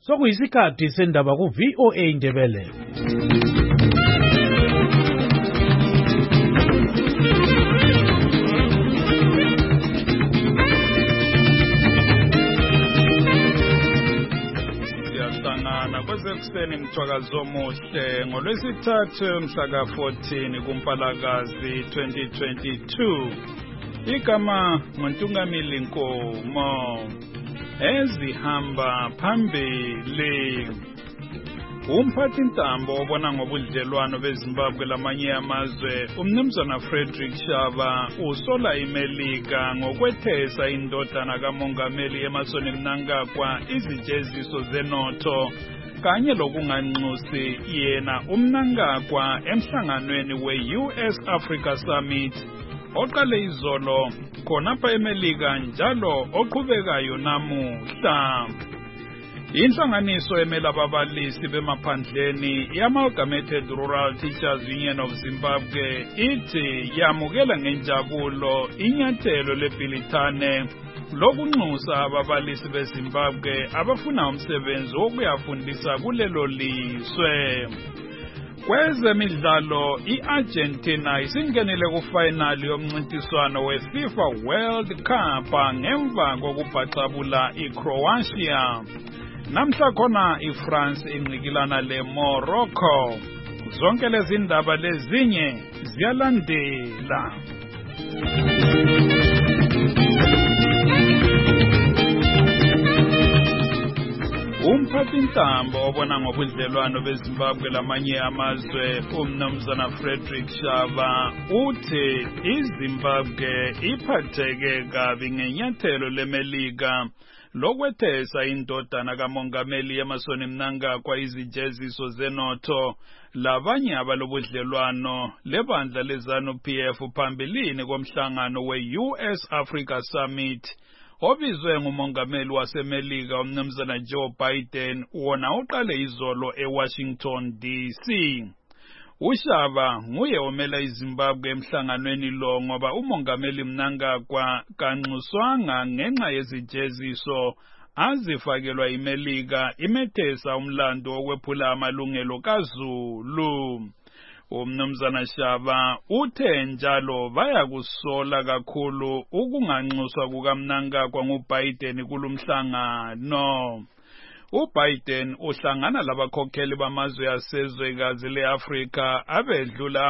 Sokuyisikhathi sendaba ku-VOA Indebele. Siyahlangana kwezekuseni mthwakazo omuhle ngolwesithathu mhla ka-14 kuMpalakazi 2022. Igama nguNtungamili Nkomo. Ezihamba phambili. Umphathintambo obona ngobudlelwano beZimbabwe lamanye amazwe uMnumzana Frederick Shaba usola iMelika ngokwethesa indodana kamongameli Emmerson Mnangagwa izijeziso zenotho kanye lokunganxusi yena uMnangagwa emhlanganweni we-US Africa Summit oqale izolo khonapha eMelika njalo oqhubekayo namuhla. Inhlanganiso emela ababalisi bemaphandleni i-Amalgamated Rural Teachers Union of Zimbabwe ithi yamukela ngenjabulo inyathelo lebhilithane lokunxusa ababalisi beZimbabwe abafuna umsebenzi wokuyafundisa kulelo lizwe. Kwezemidlalo i-Argentina isingenile kufinali yomncintiswano we-FIFA World Cup ngemva kokubhaxabula iCroatia. Namhla khona iFrance ingqikilana leMorocco. Zonke lezi ndaba lezinye ziyalandela. Umphathintambo obona ngobudlelwano beZimbabwe lamanye amazwe uMnumzana Frederick Shaba uthi iZimbabwe iphatheke kabi ngenyathelo leMelika lokwethesa indodana kamongameli Emmerson Mnangagwa izijeziso zenotho labanye abalobudlelwano lebandla leZANU-PF phambilini komhlangano we-US Africa Summit obizwe ngumongameli waseMelika uMnumzana Joe Biden wona uqale izolo eWashington DC. uShaba nguye omela iZimbabwe emhlanganweni lo ngoba umongameli Mnangagwa kanxuswanga ngenxa yezijeziso azifakelwa iMelika imethesa umlando wokwephula amalungelo kaZulu. uMnumzana Shaba uthe njalo bayakusola kakhulu ukunganxuswa kukaMnangagwa nguBiden kulumhlangano. uBiden uhlangana labakhokheli bamazwe asezwekazi leAfrika abedlula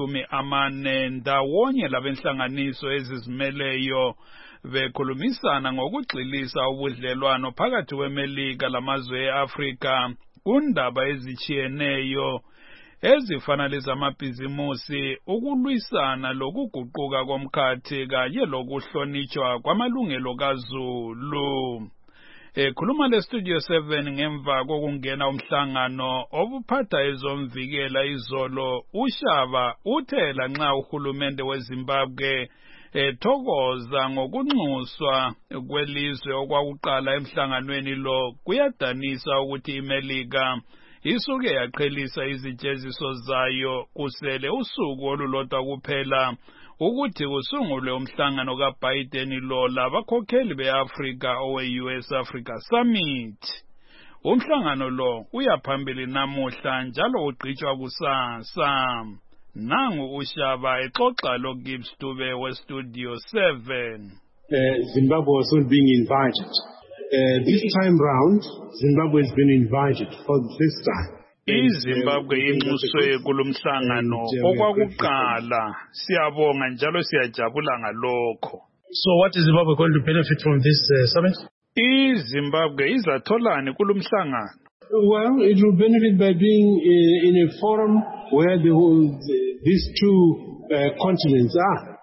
40 ndawonye labenhlanganiso ezizimeleyo bekhulumisana ngokugxilisa ubudlelwano phakathi kweMelika lamazwe eAfrika kundaba ezichiyeneyo ezifana lezamabhizimusi, ukulwisana lokuguquka komkhathi kanye lokuhlonitshwa kwamalungelo kaZulu. Ekhuluma leStudio 7 ngemva kokungena umhlangano obuphatha ezomvikela izolo, uShaba uthe lanxa uhulumende weZimbabwe ethokoza ngokunxuswa kwelizwe okwakuqala emhlanganweni lo, kuyadanisa ukuthi iMelika isuke yaqhelisa izijeziso zayo kusele usuku olulodwa kuphela ukuthi kusungulwe umhlangano kaBiden lo labakhokheli beAfrika owe-US Africa Summit. Umhlangano lo uyaphambili namuhla njalo ugqitshwa kusasa. Nangu uShaba exoxa loGibbs Dube weStudio 7. Zimbabwe was not being invited. This time round, Zimbabwe has been invited for the first time. iZimbabwe inxuswe kulumhlangano okwakuqala. Siyabonga njalo siyajabula ngalokho. So what is Zimbabwe going to benefit from this summit? iZimbabwe izatholani kulumhlangano? Well, it will benefit by being in a forum where these two continents are.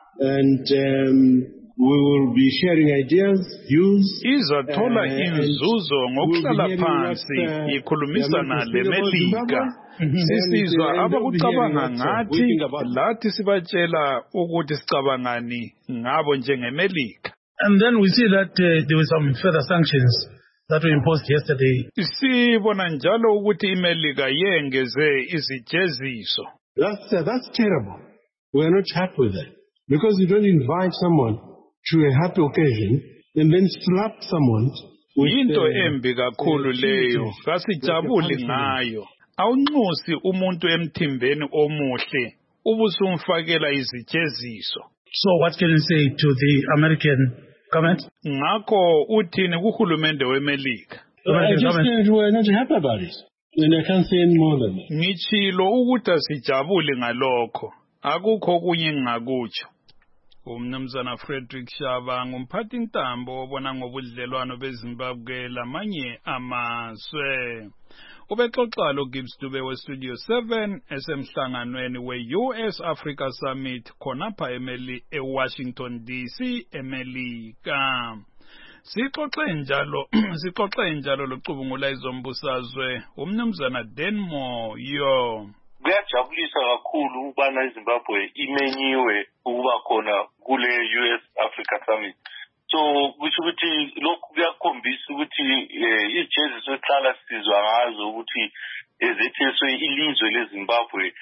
And we will be sharing ideas, views. Izathola inzuzo ngokuhlala phansi ikhulumisana leMelika. Sisizwa abakucabanga ngathi lathi sibatshela ukuthi sicabangani ngabo njengeMelika. And then we see that there were some further sanctions that were imposed yesterday. Sibona njalo ukuthi iMelika yengeze izijeziso. That's terrible. We are not happy with that. Because you don't invite someone to a happy occasion and then slap someone Into embi kakhulu leyo, kasijabuli ngayo. Awunxusi umuntu emthimbeni omuhle, ubusumfakela izijeziso. So what can you say to the American government? Ngakho uthini kuhulumende weMelika? I just said we're not happy about it. And I can't say any more than that. Ngichilo ukuthi asijabuli ngalokho. Akukho kunye engingakutsho. Umnumzana Frederick Shaba ngumphathi ntambo obona ngobudlelwano beZimbabwe lamanye amazwe. Ubexoxa lo Gibbs Dube weStudio 7 esemhlanganweni we-US Africa Summit khonapha eWashington DC eMelika. Sixoxe njalo locubungula izombusazwe umnumzana Denmo yo. Kuyajabulisa kakhulu ukubana iZimbabwe imenyiwe ukuba khona kule US Africa Summit. So kusho ukuthi lokhu kuyakhombisa ukuthi ijeziso ehlala sizwa ngazo ukuthi ezetheswe ilizwe leZimbabwe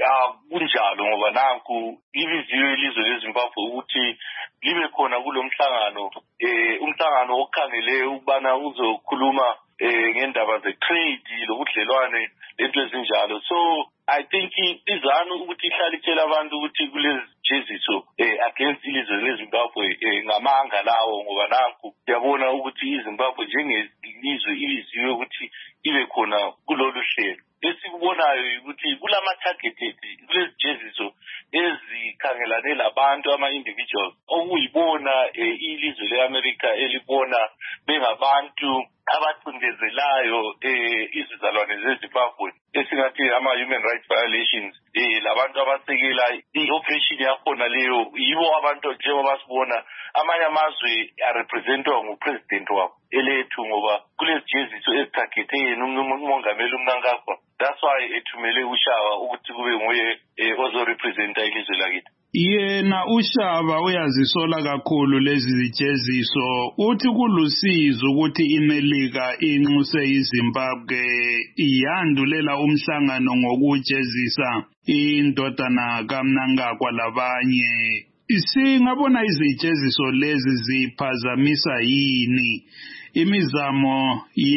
kunjalo ngoba nanku libiziwe ilizwe leZimbabwe ukuthi libe khona kulomhlangano umhlangano okhangele ukubana uzokhuluma ngendaba ze-trade lobudlelwane lento ezinjalo. So I think izanu ukuthi ihlala itshela abantu ukuthi kulezi jeziso against ilizwe leZimbabwe ngamanga lawo ngoba nanku siyabona ukuthi iZimbabwe njengelizwe ibiziwe ukuthi ibe khona kulolu hlelo. Esikubonayo ukuthi kulama-targeted kulezi jeziso ezikhangelane labantu ama-individuals okuyibona ilizwe le-Amerika elibona bengabantu abacindezelayo izizalwane zeZimbabwe esingathi ama-human rights violations labantu abasekela i-operation yakhona leyo yibo abantu njengoba sibona amanye amazwe arepresentwa ngupresident wabo elethu ngoba kulezi jeziso ezithagethe yena umongameli uMnangagwa. That's why ethumele uShaba ukuthi kube nguye ozorepresenta ilizwe lakithi. Yena uShaba uyazisola kakhulu lezi zijeziso uthi kulusizo ukuthi iMelika inxuse iZimbabwe iyandulela umhlangano ngokujezisa indodana kaMnangagwa labanye. Singabona izijeziso lezi ziphazamisa yini imizamo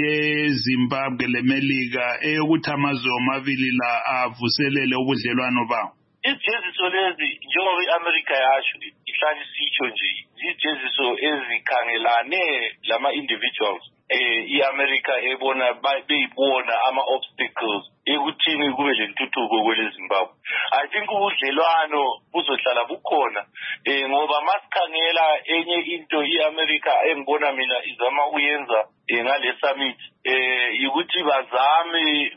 yeZimbabwe leMelika eyokuthi amazwe omabili la avuselele ubudlelwano bawo? Ijeziso lezi njengoba iAmerica yasho ihlala isitsho nje ijeziso ezikhangelane lama-individuals iAmerica ebona beyibona ama-obstacles ekuthini kube lentuthuko kweleZimbabwe. I think ubudlelwano buzohlala bukhona ngoba masikhangela enye into iAmerica engibona mina izama uyenza ngale summit ukuthi bazame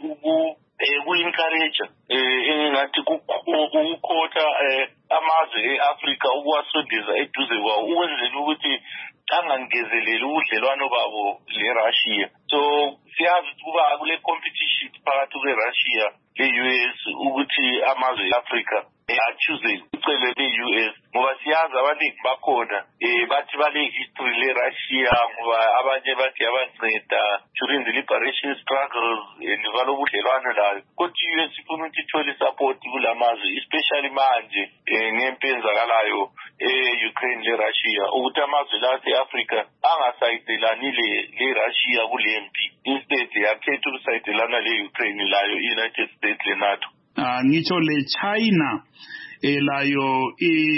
ku-encourage engathi ukukhotha amazwe e-Afrika ukuwasondeza eduze kwawo ukwenzela ukuthi angangezeleli ubudlelwano babo le-Russia. So siyazi ukuba kule competition phakathi kwe-Russia le-US ukuthi amazwe e-Afrika achoose ucele le-US ngoba siyazi abaningi bakhona bathi bale-history le-Russia ngoba abanye bathi yabanceda during the liberation struggles nivalo ubudlelwano layo. Kodwa i-US ifuna ukuthi ithole support kula mazwe especially manje ngempi enzakalayo e-Ukraine le-Russia ukuthi amazwe la ase-Afrika angasayidelani le-Russia kule mpi instead yakhetha ukusayidelana le-Ukraine layo i-United States le-NATO. Ngitsho le-China layo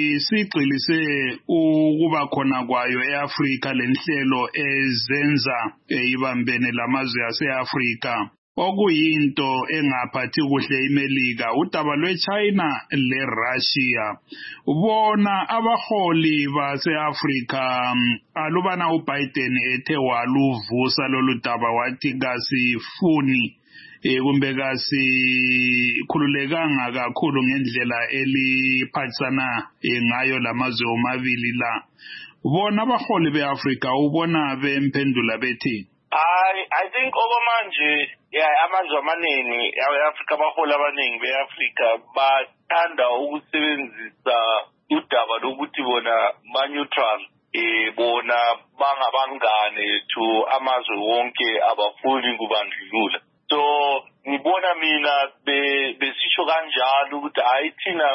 isigxilise ukuba khona kwayo eAfrika lenhlelo ezenza ibambene lamazwe ase-Afrika okuyinto engaphathi kuhle iMelika udaba lweChina leRussia. Ubona abaholi base-Afrika alubana uBiden ethe waluvusa lolu daba wathi kasifuni kumbe kasikhululekanga kakhulu ngendlela eliphathisana ngayo lamazwe omabili la. Bona abaholi beAfrika ubona bemphendula bethi I think okwamanje amazwe amaningi e-Afrika abaholi abaningi be-Afrika bathanda ukusebenzisa udaba lokuthi bona ba-neutral bona bangabangane to amazwe wonke abafuni kubandlulula. So ngibona mina besisho kanjalo ukuthi hayi thina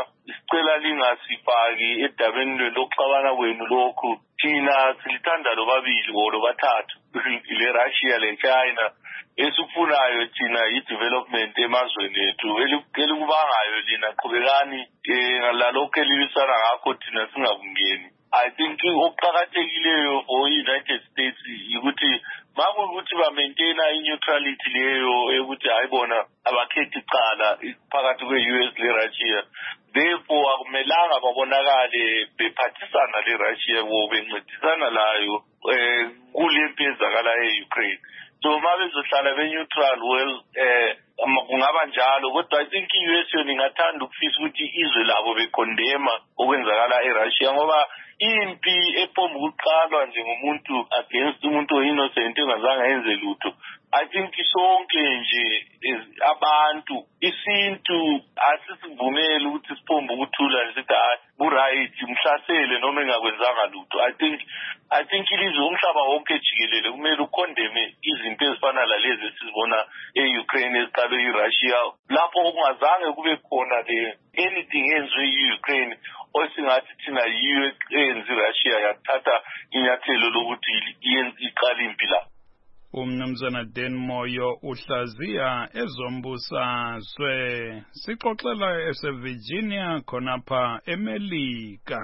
sicela lingasifaki edabeni lokuxabana kwenu lokhu thina silithanda lobabili lobathathu le Russia le China esikufunayo thina i-development emazweni ethu elikubangayo lina qhubekani ngalokho elilisana ngakho thina singakungeni. I think okuqakathekileyo for United States ukuthi makuthi ba maintain i-neutrality leyo ukuthi ayibona abakhethi icala phakathi kwe-US le Russia, therefore akumelanga babonakale bephathisana le Russia bencedisana layo kule mpi ezakala e-Ukraine. So mabezohlala be-neutral, well kungaba njalo, kodwa I think i-US yona ingathanda ukufisa ukuthi izwe labo bekondema okwenzakala e-Russia ngoba impi epomba ukuqalwa njengomuntu against umuntu o-innocent engazange enze lutho. I think sonke nje abantu isintu asisivumeli ukuthi sipomba ukuthula nje right mhlasele noma engakwenzanga lutho. I think ilizwe umhlaba wonke jikelele kumele ukondeme izinto ezifana lalezi esizibona e-Ukraine eziqalwe i-Russia lapho okungazange kube khona anything enziwe i-Ukraine osingathi thina yiyo enzi Russia yathatha inyathelo lokuthi iqala impi la. Umnumzana Dan Moyo uhlaziya ezombusazwe sixoxela eseVirginia khonapha eMelika.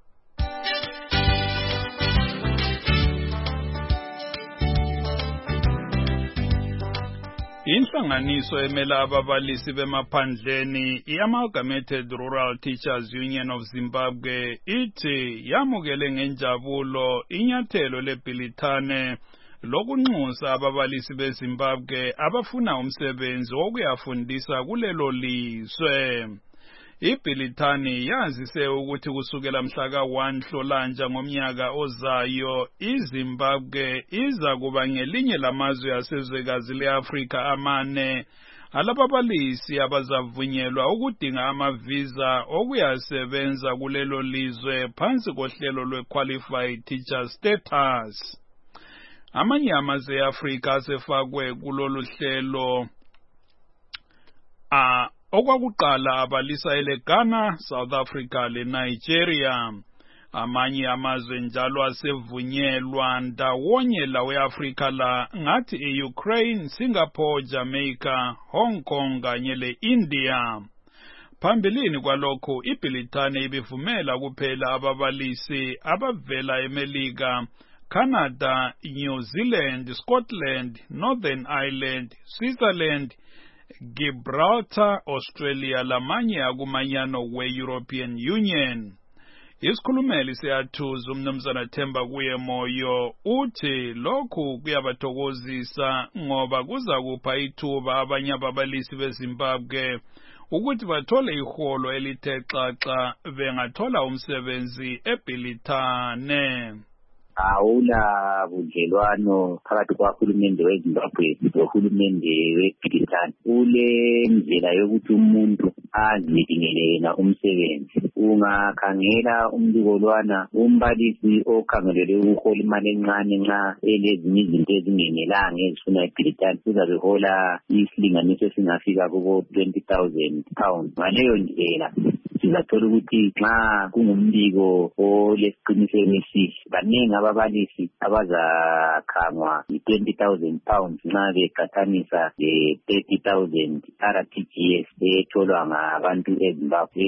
Inhlanganiso emela ababalisi bemaphandleni i-Amalgamated Rural Teachers Union of Zimbabwe ithi yamukele ngenjabulo inyathelo lebhilithane lokunxusa ababalisi beZimbabwe abafuna umsebenzi wokuyafundisa kulelo lizwe. Ibhilithani yazise ukuthi kusukela mhla ka-1 Nhlolanja ngomnyaka ozayo iZimbabwe iza kuba ngelinye lamazwe asezwekazi le-Afrika amane alababalisi abazavunyelwa ukudinga amavisa okuyasebenza kulelo lizwe phansi kohlelo lwe-Qualified Teacher Status. Amanye amazwe e-Afrika asefakwe kulolu hlelo okwakuqala abalisa eleGhana, South Africa leNigeria. Amanye amazwe njalo asevunyelwa ndawonye lawe-Afrika la ngathi e-Ukraine, Singapore, Jamaica, Hong Kong kanye le-India. Phambilini kwalokho ibhilithane ibivumela kuphela ababalisi abavela eMelika, Canada, New Zealand, Scotland, Northern Ireland, Switzerland, Gibraltar, Australia lamanye akumanyano we-European Union. Isikhulumeli siyathuza umnumzana Themba kuye Moyo uthi lokhu kuyabathokozisa ngoba kuza kupha ithuba abanye ababalisi beZimbabwe ukuthi bathole iholo elithe xaxa bengathola umsebenzi ebhilithane. Awula budlelwano phakathi kwahulumende weZimbabwe nohulumende weBhilithani kule ndlela yokuthi umuntu azidingele yena umsebenzi. Ungakhangela umbiko lwana umbalisi okhangelele ukuhola imali encane nxa elezinye izinto ezingenelanga ezifuna iBhilithani uzabe hola isilinganiso esingafika kubo 20,000 pounds. Ngaleyo ndlela sizathola ukuthi nxa kungumbiko olesiqiniseko esihle baningi ababalisi abazakhangwa i-20,000 pounds nxa beqathanisa le-30,000 RTGS etholwa ngabantu eZimbabwe.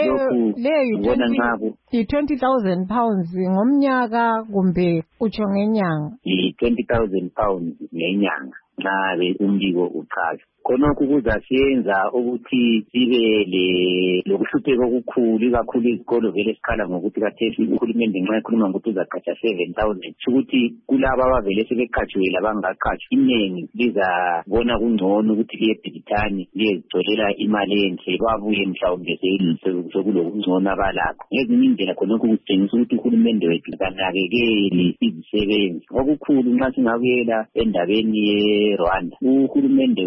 Leyo i-20,000 pounds ngomnyaka kumbe utsho ngenyanga? I-20,000 pounds ngenyanga nxa umbiko uchaza. Khonokho kuzasiyenza ukuthi sibe lokuhlupheka okukhulu kakhulu izikolo vele sikhala ngokuthi kathesi uhulumende nxa ekhuluma ngokuthi uzaqhatsha 7,000 ukuthi kulabo abavele sebeqhatshiwe labangaqhatshwa inengi lizabona kungcono ukuthi liye eBhilithani liyezitholela imali enhle babuye mhlawumbe sekulokungcono abalakho. Ngezinye indlela khonokho kutshengisa ukuthi uhulumende wethu kanakekeli izisebenzi. Okukhulu nxa singabuyela endabeni ye-Rwanda uhulumende wethu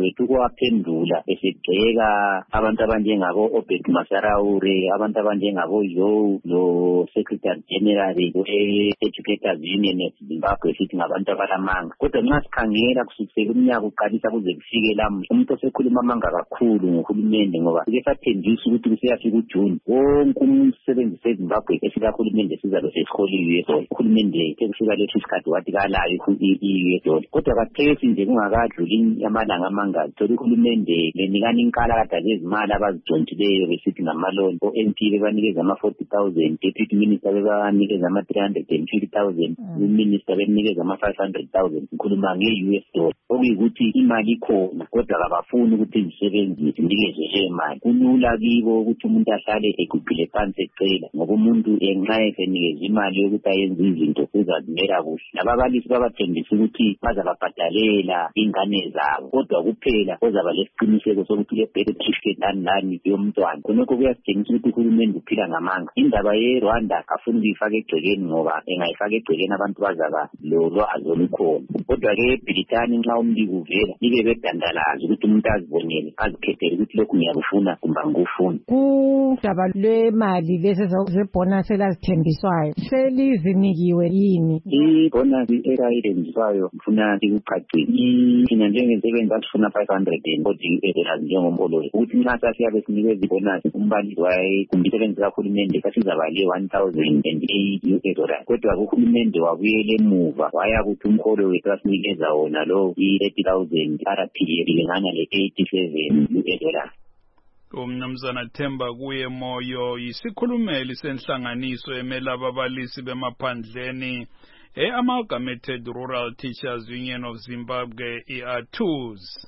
waphendula esegxeka abantu abanjengabo Obed Masaraure, abantu abanjengabo Joe lo Secretary General we-Educators Union eZimbabwe sithi ngabantu abalamanga. Kodwa nxa sikhangela kusukela umnyaka uqalisa kuze kufike lamuhla umuntu osekhuluma amanga kakhulu ngohulumende ngoba ke sathendisa ukuthi kusiyafika uJune wonke umsebenzi weZimbabwe esikahulumende sizabe sesikholiwe uhulumende ekufika leso isikhathi wathi kalayo i-US. Kodwa kathesi nje kungakadluli amalanga amanga thola uhulumende lenikana inkalakada lezimali abazidontileyo besithi ngamaloni o-MP bebanikeza ama-40,000, deputy minister bebanikeza ama-350,000, uminister benikeza ama-500,000. Ngikhuluma nge-US dollar okuyikuthi imali ikhona kodwa kabafuni ukuthi izisebenzi zinikezwe le mali. Kulula kibo ukuthi umuntu ahlale egugile phansi ecela ngoba umuntu enxa esenikeza imali yokuthi ayenze izinto uzazimela kuhle. Nababalisi babathembisa ukuthi bazababhadalela ingane zabo kodwa kuphela ozaba lesiqiniseko sokuthi le birth certificate nani yomntwana. Khonokho kuyasitshengisa ukuthi uhulumende uphila ngamanga. Indaba ye-Rwanda afuna ukuyifaka egcekeni ngoba engayifaka egcekeni abantu bazaba lolwazi olukhona. Kodwa-ke eBrithani nxa umbiko uvela libe bedandalazi ukuthi umuntu azibonele azikhethele ukuthi lokhu ngiyakufuna kumbe angikufuni. Kudaba lwemali lezi zebonus elazithembiswayo selizinikiwe yini? Ibonus elazithembiswayo ngifuna ikucacile. Thina njengensebenzi asifuna 540 njengomholo ukuthi nxa sasiyabe sinikeza ibonus umbalisi wayekumbisebenzi kahulumende kasizabale 1,008 dollars. Kodwa uhulumende wabuyela emuva waya kuthi umholo wethu asinikeza wona lo i-30,000 RPA ilingana le-87 dollars. Umnumzana Themba kuye Moyo yisikhulumeli senhlanganiso emela ababalisi bemaphandleni Amalgamated Rural Teachers Union of Zimbabwe ATUZ.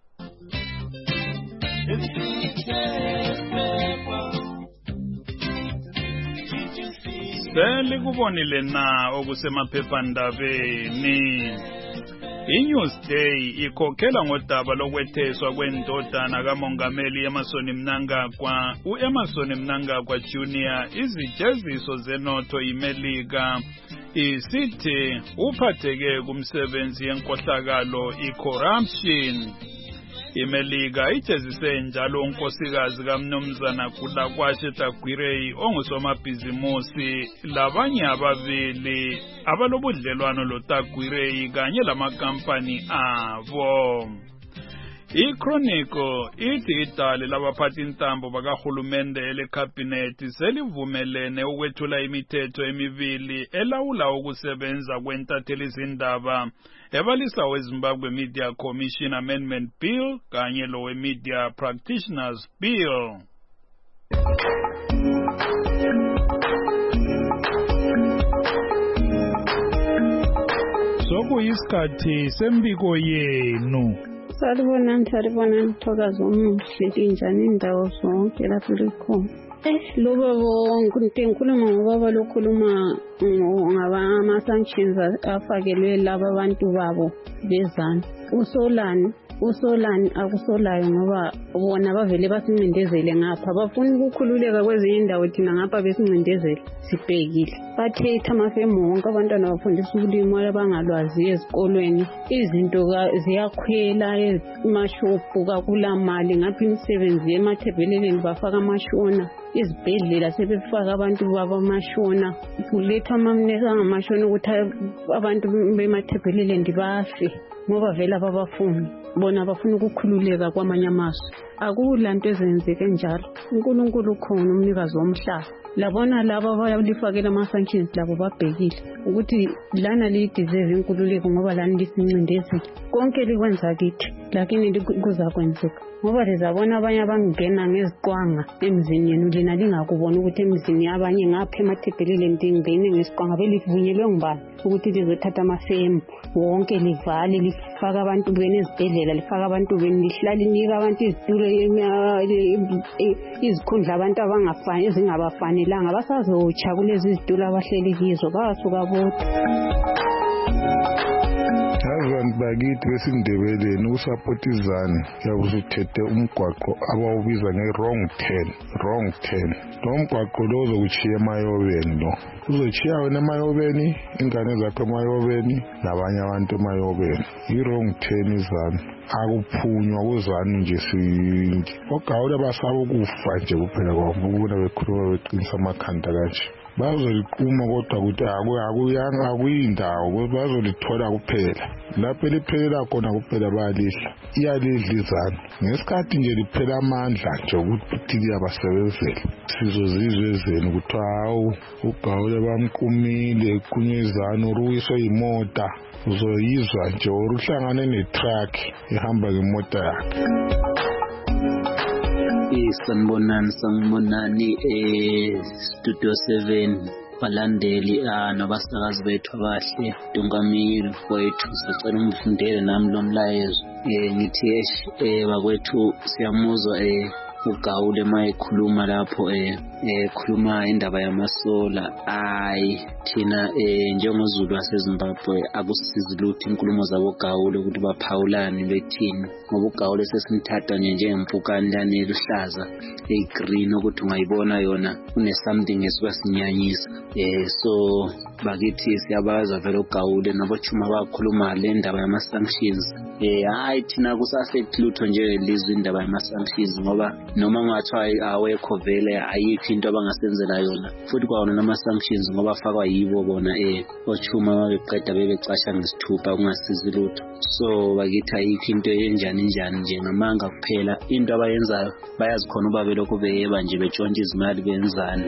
Selikubonile na okusemaphephandabeni. iNewsday ikhokhela ngodaba lokwetheswa kwendodana kamongameli Emmerson Mnangagwa u-Emmerson Mnangagwa Jr. izijeziso zenotho iMelika isithi uphatheke kumsebenzi yenkohlakalo i-corruption. iMelika ijezise njalo unkosikazi kaMnumzana Kulakwashe Tagwirei ongusomabhizimusi labanye ababili abalobudlelwano loTagwirei kanye lamakampani avo. iChronicle ithi idale labaphathi intambo bakahulumende elekhabhinethi selivumelene ukwethula imithetho emibili elawula ukusebenza kwentathelizindaba ebalisa weZimbabwe Media Commission Amendment Bill kanye lowe Media Practitioners Bill. Sokuyisikhathi sembiko yenu. Salibona Thokazi omuhle njani indawo zonke lapho likhona. Lo baba ngikhuluma ngobaba lokhuluma ngama sanctions afakelwe laba abantu babo bezana. Usolani akusolayo ngoba bona bavele basincindezele ngapha bafuna ukukhululeka kwezinye indawo thina ngapha besincindezele sibhekile bathetha amafemu wonke abantwana bafundisa ulimi abangalwazi ezikolweni izinto ziyakhwela emashopu kakulamali ngapha imisebenzi emathebheleleni bafaka amashona izibhedlela sebefaka abantu babamashona kuletha amamnesi angamashona ukuthi abantu bemathebheleleni bafe ngoba vela babafuni bona bafuna ukukhululeka kwamanye amazwe akulanto ezenzeke njalo uNkulunkulu khona umnikazi womhlaba labona laba bayalifakela ama-sanctions labo babhekile ukuthi lana liyideserve inkululeko ngoba lana lisincindezile konke likwenza kithi lakini kuzakwenzeka ngoba lizabona abanye abangena ngeziqwanga emzini yenu lina lingakubona ukuthi emzini yabanye ngapha emathebheleleni lingene ngesiqwanga belivunyelwe ngubani ukuthi lizothatha amafemu wonke livale lifaka abantu bene ezibhedlela lifaka abantu bene lihlala linika abantu izitulo izikhundla abantu abangafani ezingabafanelanga basazotsha kulezi izitulo abahleli kizo basuka bodwa. Abantu bakithi besindebeleni ukusapota izani yakuzuthethe umgwaqo abawubiza nge-wrong turn. Lo mgwaqo lo uzokuchiya emayobeni lo. Uzochiya wena emayobeni, ingane zakho emayobeni, nabanye abantu emayobeni. I-wrong turn izani. Akuphunywa kuzani nje sinje. Ogawule basaba ukufa nje kuphela kwabo ukuna bekhuluma beqinisa amakhanda kanje. Bazoliquma kodwa ukuthi akuyindawo bazolithola kuphela. Lapho liphelela khona kuphela bayalidla. Iyalidla izani. Ngesikhathi nje liphela amandla nje ukuthi liyabasebenzela. Sizozizwe ezeni ukuthi hawu ugawule bamqumile kunyezana uruwiswe imota. Uzoyizwa nje uruhlangane netruck ihamba ngemota yakhe. Sanibonani Studio 7 balandeli nabasakazi bethu abahle Dungamile kwethu sicela umfundele nami lo mlayezo ngithi bakwethu siyamuzwa uGawule mayekhuluma lapho khuluma indaba yamasola thina njengozulu waseZimbabwe akusizi lutho inkulumo zabo Gawule ukuthi baphawulane bethini ngoba uGawule sesimthatha njengempukane lana eluhlaza green ukuthi ungayibona yona une something esiwasinyanyisa so bakithi siyabaza vele uGawule nabochuma bakhuluma le ndaba yama sanctions thina kusaffect lutho nje lizwe indaba yama sanctions ngoba noma ngathiwa awekho vele ayikho into abangasenzela yona futhi kwaona nama sanctions ngoba afakwa yibo bona ochuma babeqeda bebecasha ngesithupha kungasizi lutho so bakithi ayikho into enjani nje ngamanga kuphela into abayenzayo bayazikhona uba belokho beyeba nje betshontsha izimali benzani.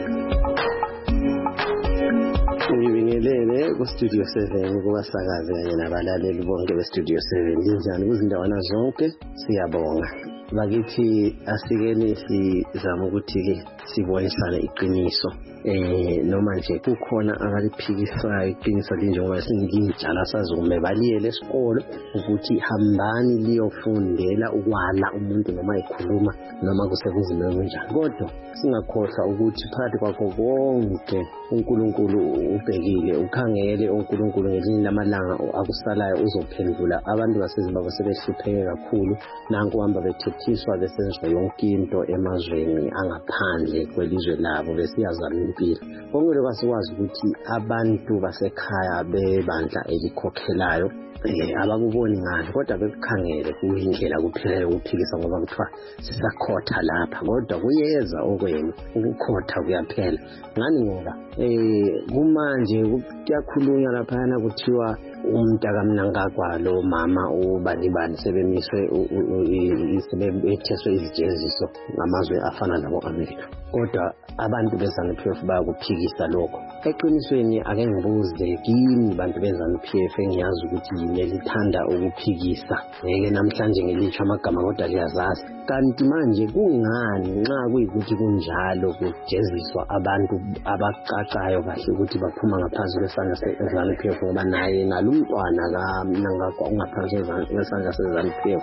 Ngibingelele ku Studio 7 kubasakazi kanye nabalaleli bonke be Studio 7 linjani kuzindawana zonke siyabonga bakithi asikeni sizama ukuthi ke sibonisane iqiniso noma nje kukhona abaliphikisayo iqiniso linjengoba singijala sazume baliyele esikole ukuthi hambani liyofundela ukwala umuntu noma ekhuluma noma kusekuzime kanjani kodwa singakhohlwa ukuthi phakathi kwakho konke uNkulunkulu ubhekile ukhangele uNkulunkulu ngelinye lamalanga akusalayo uzophendula abantu baseZimbabwe sebehlupheke kakhulu nanku hamba bethethiswa besenzwa yonke into emazweni angaphandle kwelizwe labo besiyazama impilo konke kwasikwazi ukuthi abantu basekhaya bebandla elikhokhelayo abakuboni ngani kodwa bekukhangele kuyindlela kuphela ukuphikisa ngoba kuthiwa sisakhotha lapha kodwa kuyeza okwenu ukukhotha kuyaphela ngani ngoba kumanje kuyakhulunywa lapha kuthiwa umntaka Mnangagwa lo mama ubani sebemiswe sebetheswe izijeziso ngamazwe afana nabo America kodwa abantu beZANU-PF bayakuphikisa lokho eqinisweni ake ngibuze kimi bantu beZANU-PF engiyazi ukuthi nelithanda ukuphikisa ngeke namhlanje ngilitsho amagama kodwa liyazazi kanti manje kungani nxa kuyikuthi kunjalo kujeziswa abantu abaqaqayo kahle ukuthi baphuma ngaphansi kwesandla seZANU-PF ngoba naye ngalumntwana kaMnangagwa ungaphansi kwesandla seZANU-PF.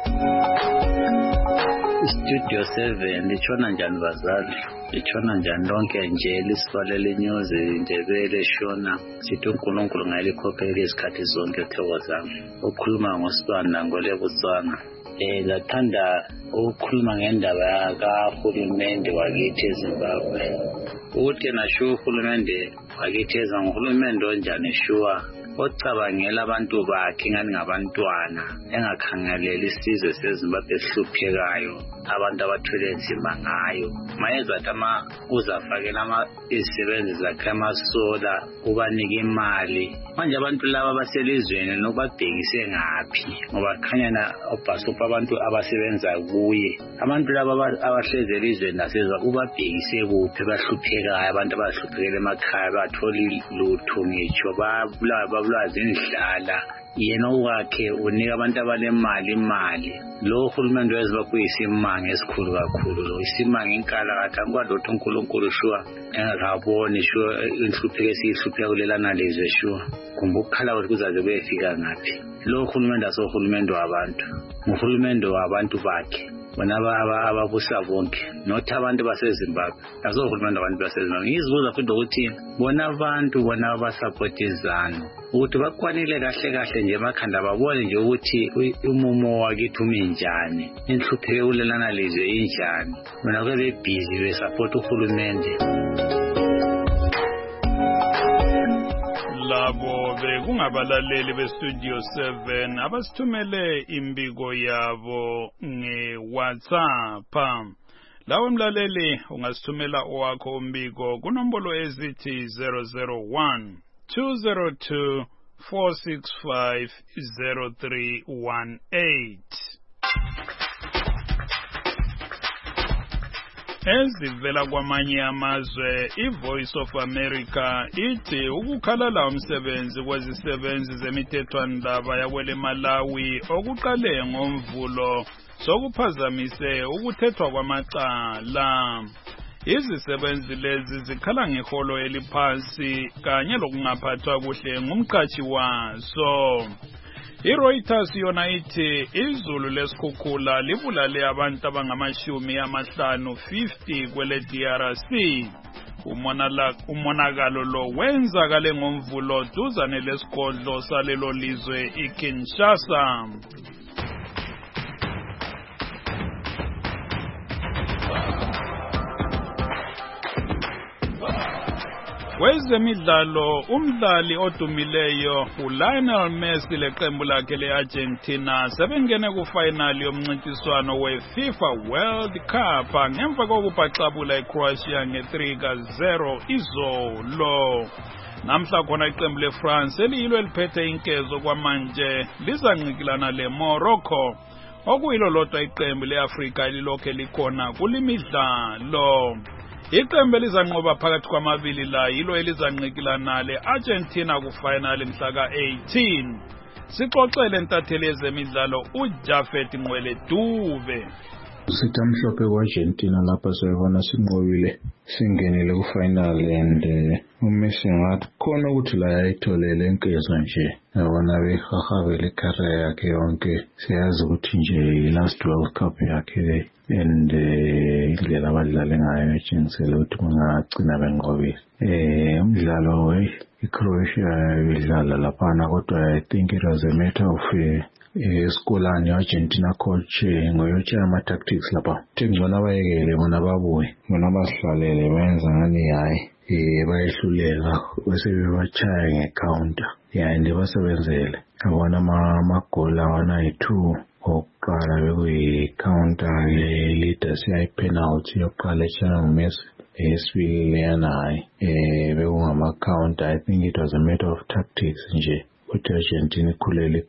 Studio 7 lichona njani bazali lichona njani lonke nje lisifalele news indebele shona sithi uNkulunkulu ngayilikhokhela isikhathi zonke kuhloko zami ukhuluma ngosibana ngolebutswana lathanda ukukhuluma ngendaba kahulumende wakithi eZimbabwe uthi nasho uhulumende wakithi ezangihulumende onjani shuwa ocabangela abantu bakhe ngani ngabantwana engakhangelela isizwe seZimbabwe esihluphekayo abantu abathwele nzima ngayo mayezathi uzafakela izisebenzi zakhe amasola ubanike imali manje abantu laba baselizweni nokubabhekise ngaphi ngoba khanyana obhasopha abantu abasebenza kuye abantu laba abahleze elizweni nasezwa ubabhekise kuphi bahluphekayo abantu abahluphekela emakhaya batholi lutho ngitsho babulaza indlala yena wakhe unika abantu abalemali lo hulumende weZimbabwe uyisimanga esikhulu kakhulu lo isimanga inkala kathi angikwadotho uNkulunkulu shuwa engakaboni shuwa inhlupheko esihlupheka kulelana lezwe shuwa kumbe ukukhala ukuthi kuzaze kuyefika ngaphi lo hulumende asohulumende wabantu uhulumende wabantu bakhe bona ababusa bonke not abantu baseZimbabwe azohulumende abantu baseZimbabwe ngizibuza futhi ukuthi bona abantu bona abasupport izanu ukuthi bakwanile kahle nje emakhanda babone nje ukuthi umumo wakithi uminjani inhlupheko ulelana lizwe injani bona kube busy besupport uhulumende. Labo bekungabalaleli beStudio 7 abasithumele imbiko yabo ngeWhatsApp. Lawo mlaleli ungasithumela owakho umbiko kunombolo ezithi 001 202 465 0318. Ezivela kwamanye amazwe, iVoice of America ithi ukukhalala umsebenzi kwezisebenzi zemithethwandaba yakwele Malawi okuqale ngoMvulo sokuphazamise ukuthethwa kwamacala. Izisebenzi lezi zikhala ngeholo eliphansi kanye lokungaphathwa kuhle ngumqashi wazo. iReuters yona ithi izulu lesikhukhula libulale abantu abangama50 kwele DRC. Umonakalo lo wenzakale ngoMvulo duzane lesigodlo salelo lizwe iKinshasa. Kwezemidlalo, umdlali odumileyo uLionel Messi leqembu lakhe leArgentina sebengene kufinali yomncintiswano weFIFA World Cup ngemva kokubhaxabula iCroatia nge3-0 izolo. Namhla khona iqembu leFrance eliyilo eliphethe inkezo kwamanje lizancikilana leMorocco, okuyilo lodwa iqembu leAfrika elilokhe likhona kulimidlalo. Iqembu elizanqoba phakathi kwamabili la yilo elizancikilana leArgentina kufinali mhla ka-18. Sixoxele ntatheli yezemidlalo uJafet Nqwele Dube. Sitamhlophe kwa-Argentina lapha siyabona sinqobile singenile kufinali and uMessi ngathi khona ukuthi la yayitholele inkezo nje yabona behahabele icareer yakhe yonke siyazi ukuthi nje last World Cup yakhe and indlela abadlale ngayo etshengisela ukuthi bangagcina benqobile. Umdlalo iCroatia idlala laphana kodwa I think it was a matter of esikolani Argentina coach ngoyotsha ama-tactics lapha ngibona bayekele bona babuye bona basihlalele benza ngani hayi bayehluleka bese bebachaya ngecounter and basebenzele abona amagoli awana-2 okuqala bekuyi-counter leader siyayi-penalty yokuqala eshaya nguMessi esibili leyana hayi bekungama-counter. I think it was a matter of tactics nje ukuthi Argentina ikhulele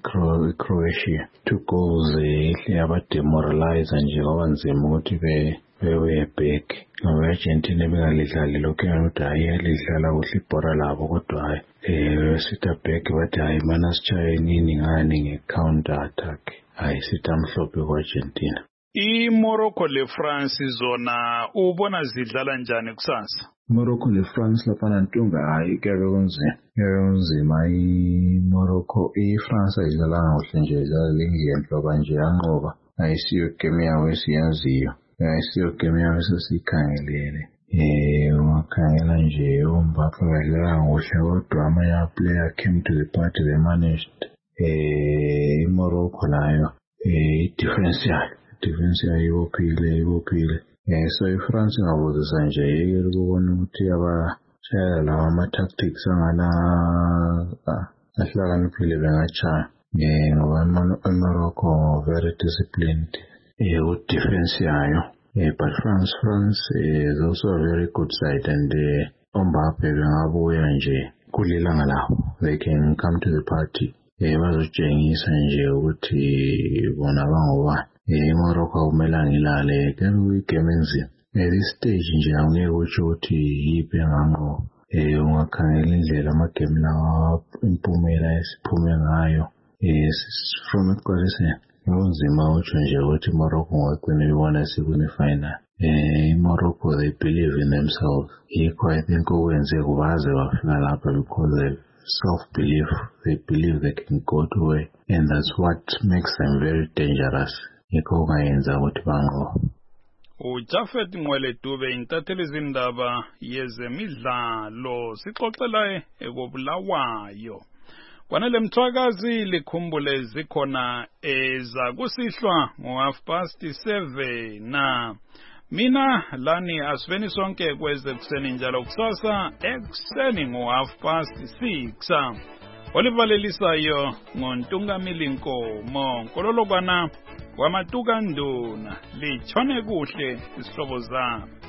iCroatia 2 goals yabademoralize nje kwaba nzima ukuthi beye back ngoba Argentina bengalidlali lokho ukuthi hayi lidlala kuhle ibhora labo kodwa hayi sita back bathi hayi mana sichaye nini ngani nge-counter attack hayi sitamhlophe kwa-Argentina. iMorocco leFrance zona ubona zidlala njani kusasa? Morocco leFrance lapha ntunga hayi kuyabe kunzima. iMorocco iFrance ayidlala kahle nje idlala lengendlo kanje yanqoba ayisiyo game yawo esiyaziyo ayisiyo game yawo esiyikhangelele. Ungakhangela nje uMbappe badlala kuhle kodwa ama-player came to the party they managed. iMorocco nayo i-defense yayo ibophile. So iFrance ingabuzisa nje yeke ukubona ukuthi abashayela lawa ama-tactics angana ahlakaniphile bengachaya ngoba iMorocco very disciplined with defense yayo. But France is also a very good side and Mbappe bengabuya nje kulilanga lawo they can come to the party bazotshengisa nje ukuthi bona bangoba iMorocco akumelanga ilale kuyigame enzima. This stage nje angeke utsho ukuthi yiphi enganqoba. Ungakhangela indlela amagame lawa impumela esiphume ngayo from ekuqaliseni kunzima utsho nje ukuthi iMorocco ngagcina ibona sekune-final. iMorocco they believe in themselves. Yikho I think okwenze kubaze bafika lapha because they self-belief. They believe they can go to way and that's what makes them very dangerous. yikho kungayenza ukuthi banqobe. uJafet Nqwele Dube intatheli zindaba yezemidlalo sixoxela ekobulawayo. Kwanele mthwakazi likhumbule zikhona ezakusihlwa ngo7:30 na mina lani asiveni sonke kweze kuseni njalo kusasa ekuseni ngo6:30. Olivalelisayo ngontungamili Nkomo Nkololokwana wamatuka nduna lichone kuhle isihlobo zami.